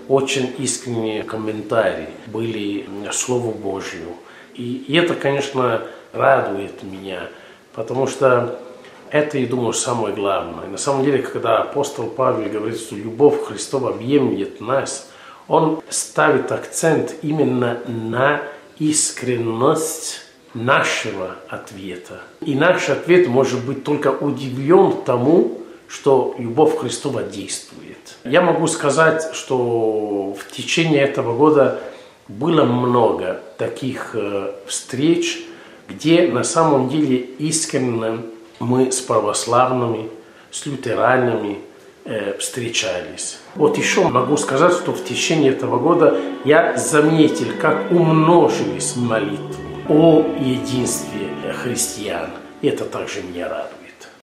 очень искренние комментарии были Слову Божью. И это, конечно, радует меня, потому что это, я думаю, самое главное. На самом деле, когда апостол Павел говорит, что любовь Христова объемлет нас, он ставит акцент именно на искренность нашего ответа. И наш ответ может быть только удивлен тому, что любовь Христова действует. Я могу сказать, что в течение этого года было много таких встреч, где на самом деле искренне мы с православными, с лютеранами встречались. Вот еще могу сказать, что в течение этого года я заметил, как умножились молитвы о единстве христиан. И это также меня радует.